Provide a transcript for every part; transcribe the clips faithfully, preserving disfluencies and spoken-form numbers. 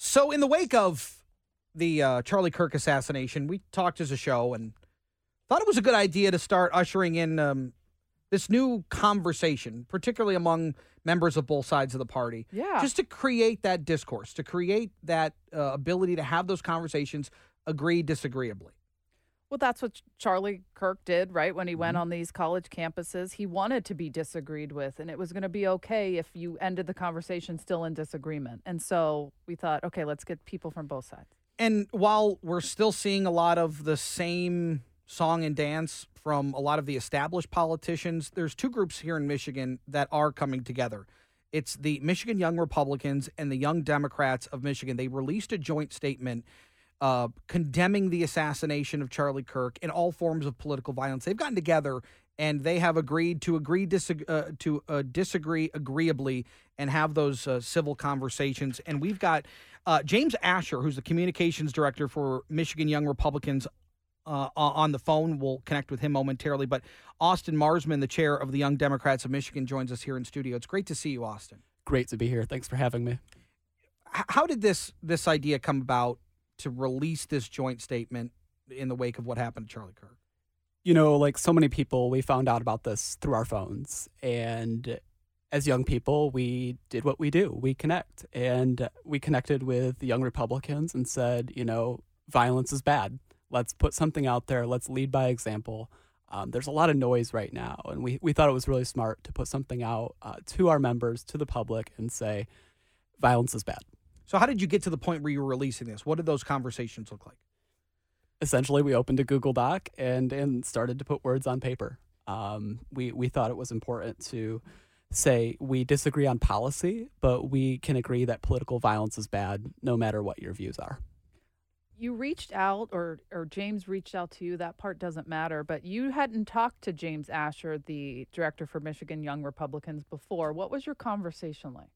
So in the wake of the uh, Charlie Kirk assassination, we talked as a show and thought it was a good idea to start ushering in um, this new conversation, particularly among members of both sides of the party. Yeah. Just to create that discourse, to create that uh, ability to have those conversations, agree disagreeably. Well, that's what Charlie Kirk did, right? When he Mm-hmm. went on these college campuses, he wanted to be disagreed with, and it was going to be okay if you ended the conversation still in disagreement. And so we thought, okay, let's get people from both sides. And while we're still seeing a lot of the same song and dance from a lot of the established politicians, there's two groups here in Michigan that are coming together. It's the Michigan Young Republicans and the Young Democrats of Michigan. They released a joint statement uh, condemning the assassination of Charlie Kirk and all forms of political violence. They've gotten together and they have agreed to agree disag- uh, to uh, disagree agreeably and have those uh, civil conversations. And we've got uh, James Asher, who's the communications director for Michigan Young Republicans, uh, on the phone. We'll connect with him momentarily. But Austin Marsman, the chair of the Young Democrats of Michigan, joins us here in studio. It's great to see you, Austin. Great to be here. Thanks for having me. H- how did this this idea come about to release this joint statement in the wake of what happened to Charlie Kirk? You know, like so many people, we found out about this through our phones. And as young people, we did what we do. We connect. And we connected with the Young Republicans and said, you know, violence is bad. Let's put something out there. Let's lead by example. Um, there's a lot of noise right now. And we, we thought it was really smart to put something out uh, to our members, to the public, and say, violence is bad. So how did you get to the point where you were releasing this? What did those conversations look like? Essentially, we opened a Google Doc and, and started to put words on paper. Um, we, we thought it was important to say we disagree on policy, but we can agree that political violence is bad no matter what your views are. You reached out, or or James reached out to you. That part doesn't matter. But you hadn't talked to James Asher, the director for Michigan Young Republicans, before. What was your conversation like?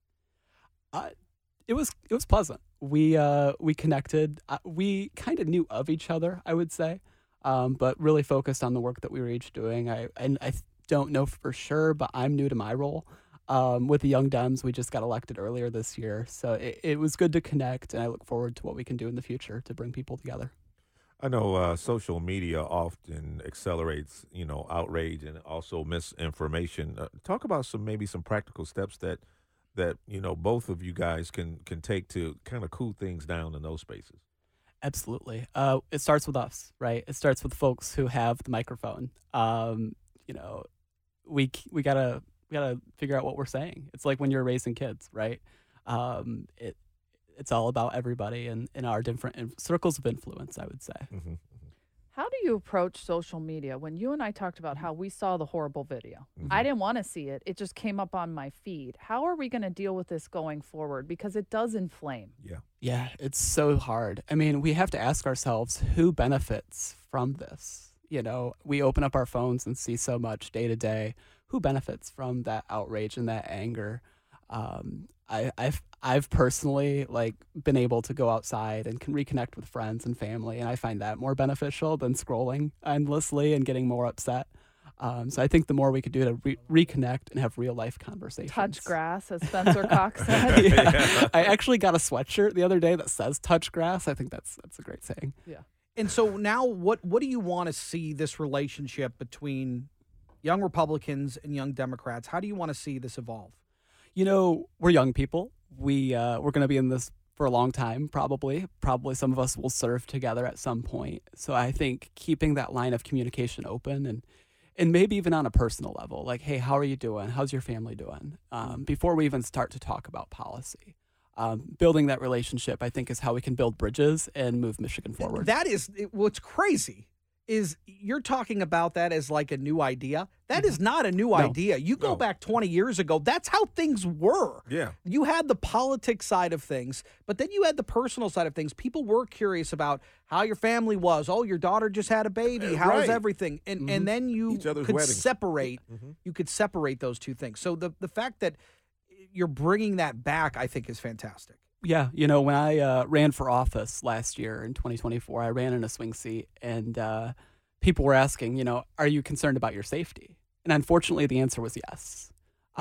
Uh, it was it was pleasant. We uh, we connected. Uh, we kind of knew of each other, I would say, um, but really focused on the work that we were each doing. I and I don't know for sure, but I'm new to my role. Um, with the Young Dems, we just got elected earlier this year. So it, it was good to connect, and I look forward to what we can do in the future to bring people together. I know uh, social media often accelerates, you know, outrage and also misinformation. Uh, talk about some maybe some practical steps that that, you know, both of you guys can can take to kind of cool things down in those spaces. Absolutely. Uh, it starts with us, right? It starts with folks who have the microphone. Um, you know, we we gotta we gotta figure out what we're saying. It's like when you're raising kids, right? Um, it it's all about everybody and in our different in- circles of influence, I would say. Mm-hmm. How do you approach social media? When you and I talked about how we saw the horrible video, Mhm. I didn't want to see it. It just came up on my feed. How are we going to deal with this going forward? Because it does inflame. Yeah. Yeah, it's so hard. I mean, we have to ask ourselves who benefits from this. You know, we open up our phones and see so much day to day. Who benefits from that outrage and that anger? Um, I, I've I've personally like been able to go outside and can reconnect with friends and family, and I find that more beneficial than scrolling endlessly and getting more upset. Um, so I think the more we could do to re- reconnect and have real life conversations. Touch grass, as Spencer Cox said. Yeah. I actually got a sweatshirt the other day that says "touch grass." I think that's that's a great saying. Yeah. And so now what, what do you want to see this relationship between Young Republicans and Young Democrats? How do you want to see this evolve? You know, we're young people. We uh, we're going to be in this for a long time, probably. Probably some of us will serve together at some point. So I think keeping that line of communication open and and maybe even on a personal level, like, hey, how are you doing? How's your family doing? Um, before we even start to talk about policy. Um, building that relationship, I think, is how we can build bridges and move Michigan forward. That is it, what's crazy is you're talking about that as like a new idea. That is not a new No. idea. You go No. back twenty years ago, that's how things were. Yeah. You had the politics side of things, but then you had the personal side of things. People were curious about how your family was. Oh, your daughter just had a baby. How's Right. everything? And Mhm. and then you Each other's could weddings. separate Mm-hmm. you could separate those two things. So the the fact that you're bringing that back, I think, is fantastic. Yeah, you know, when I uh, ran for office last year in twenty twenty-four, I ran in a swing seat, and uh, people were asking, you know, are you concerned about your safety? And unfortunately, the answer was yes. You Uh, were.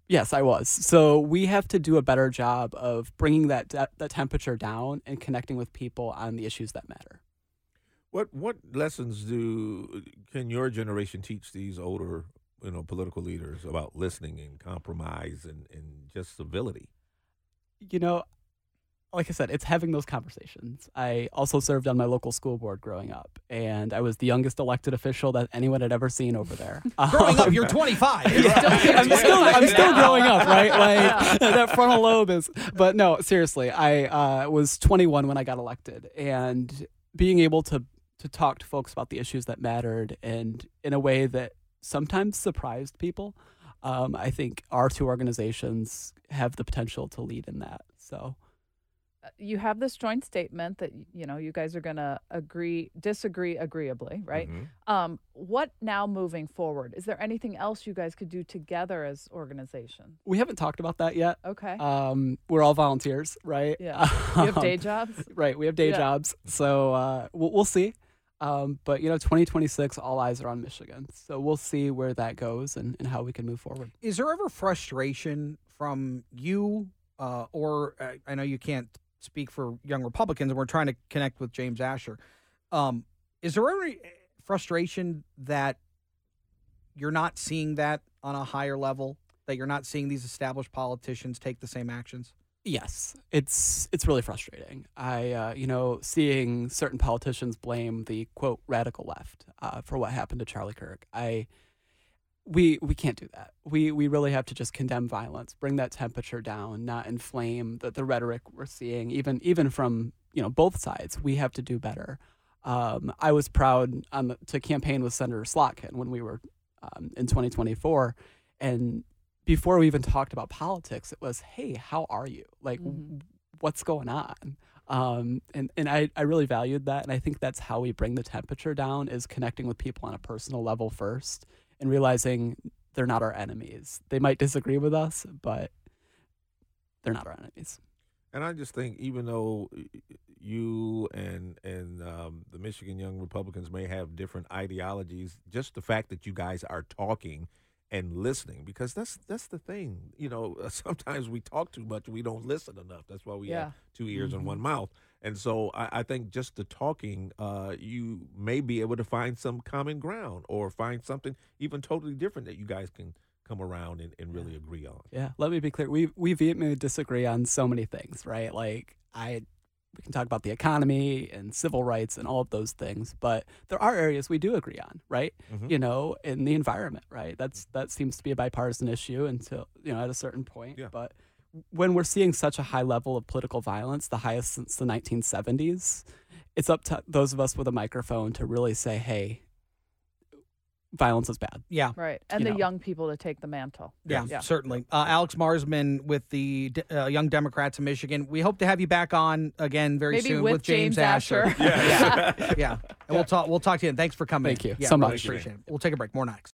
Yes, I was. So we have to do a better job of bringing that de- that temperature down and connecting with people on the issues that matter. What what lessons do can your generation teach these older, you know, political leaders about listening and compromise and, and just civility? You know, like I said, it's having those conversations. I also served on my local school board growing up, and I was the youngest elected official that anyone had ever seen over there. Growing up, Um, you're twenty-five. Yeah, I'm still I'm still growing up, right? Like that frontal lobe is. But no, seriously, I uh, was twenty-one when I got elected, and being able to to talk to folks about the issues that mattered, and in a way that sometimes surprised people. Um, I think our two organizations have the potential to lead in that. So. You have this joint statement that you know you guys are going to agree, disagree agreeably, right? Mm-hmm. Um, what now moving forward? Is there anything else you guys could do together as organizations? We haven't talked about that yet. Okay. Um, we're all volunteers, right? Yeah. You have day Um, jobs? Right. We have day Yeah. jobs. So uh, we'll, we'll see. Um, but, you know, twenty twenty-six, all eyes are on Michigan. So we'll see where that goes and, and how we can move forward. Is there ever frustration from you, uh, or uh, I know you can't speak for young Republicans, and we're trying to connect with James Asher. Um, is there any frustration that you're not seeing that on a higher level, that you're not seeing these established politicians take the same actions? Yes, it's it's really frustrating. I, uh, you know, seeing certain politicians blame the, quote, radical left uh, for what happened to Charlie Kirk. I... We we can't do that. We we really have to just condemn violence, bring that temperature down, not inflame the, the rhetoric we're seeing, even even from you know both sides. We have to do better. Um, I was proud on the, to campaign with Senator Slotkin when we were um, in twenty twenty-four, and before we even talked about politics, it was, hey, how are you? Like, Mhm. what's going on? Um, and and I, I really valued that, and I think that's how we bring the temperature down, is connecting with people on a personal level first. And realizing they're not our enemies. They might disagree with us, but they're not our enemies. And I just think, even though you and and um, the Michigan Young Republicans may have different ideologies, just the fact that you guys are talking and listening, because that's that's the thing. You know, sometimes we talk too much, we don't listen enough. That's why we Yeah. have two ears Mhm. and one mouth. And so I, I think just the talking, uh, you may be able to find some common ground, or find something even totally different that you guys can come around and, and really agree on. Yeah, let me be clear. We we vehemently disagree on so many things, right? Like I, we can talk about the economy and civil rights and all of those things, but there are areas we do agree on, right? Mhm. You know, in the environment, right? That's that seems to be a bipartisan issue until you know at a certain point. Yeah. But when we're seeing such a high level of political violence, the highest since the nineteen seventies, it's up to those of us with a microphone to really say, hey, violence is bad. Yeah. Right. And You the know. young people to take the mantle. Yeah, Yeah. certainly. Uh, Alex Marsman with the uh, Young Democrats of Michigan. We hope to have you back on again very Maybe soon with James, James Asher. yeah, yeah. And we'll talk. We'll talk to you. And thanks for coming. Thank you yeah, so really much. appreciate it. We'll take a break. More next.